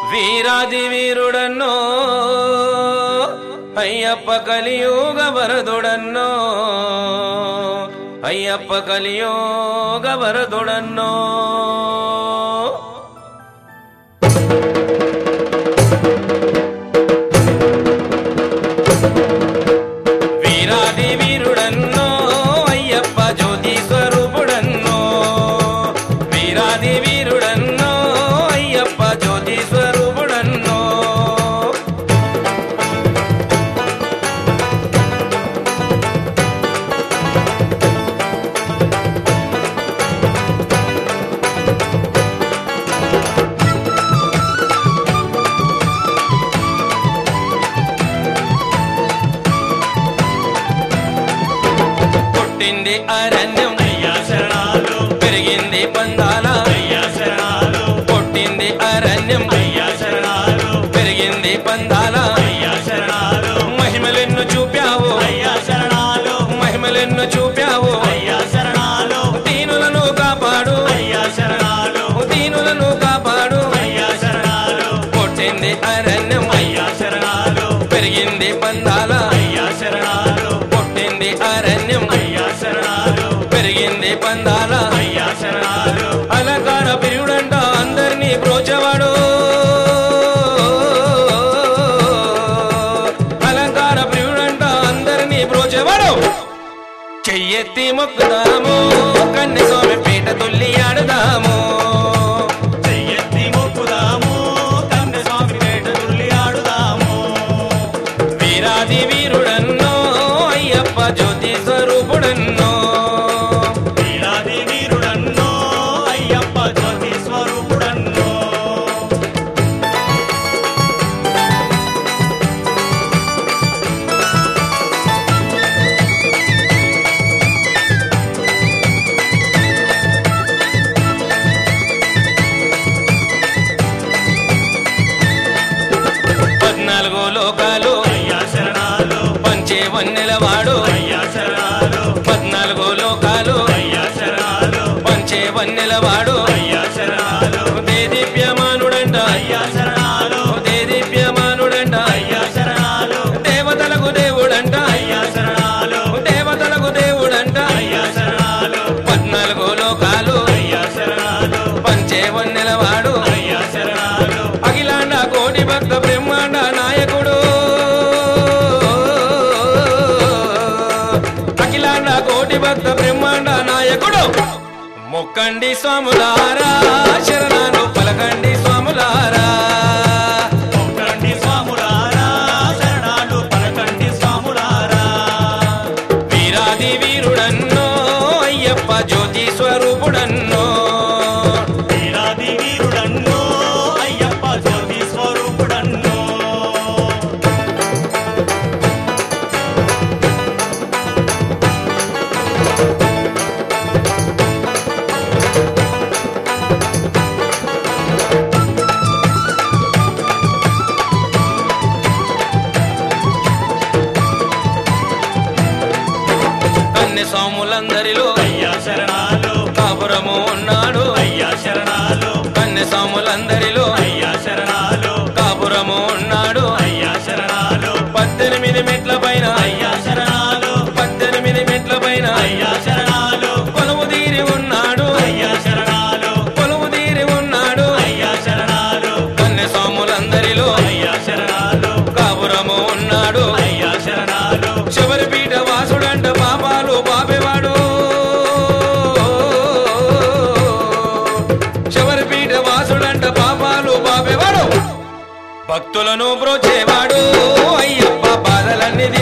వీరాది వీరుడన్నో అయ్యప్ప కలియుగ వరదుడన్నో అయ్యప్ప కలియుగ వరదుడన్నో వీరాది వీరుడన్నో అయ్యప్ప జ్యోతి స్వరూపుడన్నో వీరాది వీరుడన్నో అయ్యప్ప జ్యోతి స్వరూపుడన్నో పుట్టింది అరణ్యం అయ్యా శరణాలు పెరిగింది పందాల అయ్యా శరణాలు పుట్టింది అరణ్యం అయ్యా శరణాలు పెరిగింది పందాల అయ్యా శరణాలు మహిమలెన్ను చూపావు అయ్యా శరణాలు మహిమలెన్ను చూపావు అయ్యా శరణాలు దీనులను కాపాడు అయ్యా శరణాలు దీనులను కాపాడు అయ్యా శరణాలు పుట్టింది అరణ్యం అయ్యా శరణాలు పెరిగింది పందాల అయ్యా శరణాలు పుట్టింది అరణ్యం అయ్యా శరణాలు పెరిగింది పందాల అయ్యా శరణాలు అలంకార ప్రియుడంట అందరినీ బ్రోచేవాడు అలంకార ప్రియుడంట అందరినీ బ్రోచేవాడు చెయ్యెత్తి మొక్కుదాము కన్నె స్వామి పీట తుల్లి ఆడుదాము చెయ్యెత్తి మొక్కుదాము కన్నె స్వామి పేట తుల్లి ఆడుదాము వీరాది వీరుడన్నో అయ్యప్ప జ్యోతి స్వరూపుడన్నో వీరాది వీరుడన్నో అయ్యప్ప జ్యోతి స్వరూపుడన్నో పద్నాలుగు లోకాలు అయ్యా శరణాలు పంచే వన్నెలవాడు అయ్యా శరణాలు పద్నాలుగు లోకాలు అయ్యా శరణాలు పంచే వన్నెలవాడు అయ్యా శరణాలు దేదీప్యమానుడంట అయ్యా శరణాలు దేదీప్యమానుడంట అయ్యా శరణాలు దేవతలకు దేవుడంట అయ్యా శరణాలు దేవతలకు దేవుడంట అయ్యా శరణాలు పద్నాలుగు లోకాలు అయ్యా శరణాలు పంచే వన్నెలవాడు అయ్యా శరణాలు అఖిలాండ కోటి భక్త బ్రహ్మాండ నాయకుడు అఖిలాండ కోటి భక్త బ్రహ్మాండ నాయకుడు మొక్కండి స్వాములారా శరణాలు పలకండి స్వాములారా ఒక్కండి స్వాములారా శరణాలు పలకండి స్వాములారా వీరాది వీరుడన్నో అయ్యప్ప జ్యోతి స్వరూపుడన్నో వీరాది వీరుడన్నో అయ్యప్ప జ్యోతి స్వరూపుడన్నో కన్నె స్వాములందరిలో అయ్యా శరణాలు కాపురము ఉన్నాడు అయ్యా శరణాలు కన్నె స్వాములందరిలో అయ్యా శరణాలు కాపురము ఉన్నాడు అయ్యా శరణాలు 18 మెట్ల పైన అయ్యా శరణాలు 18 మెట్ల పైన అయ్యా శరణాలు కొలువు తీరి ఉన్నాడు అయ్యా శరణాలు కొలువు తీరి ఉన్నాడు అయ్యా శరణాలు కన్నె స్వాములందరిలో అయ్యా శరణాలు కాపురము ఉన్నాడు అయ్యా శరణాలు శబరిపీఠ వాసుడంట పాపాలు పాపేవాడు శబరిపీఠ వాసుడంట పాపాలు పాపేవాడు భక్తులను బ్రోచేవాడు అయ్యప్ప బాధలన్నీ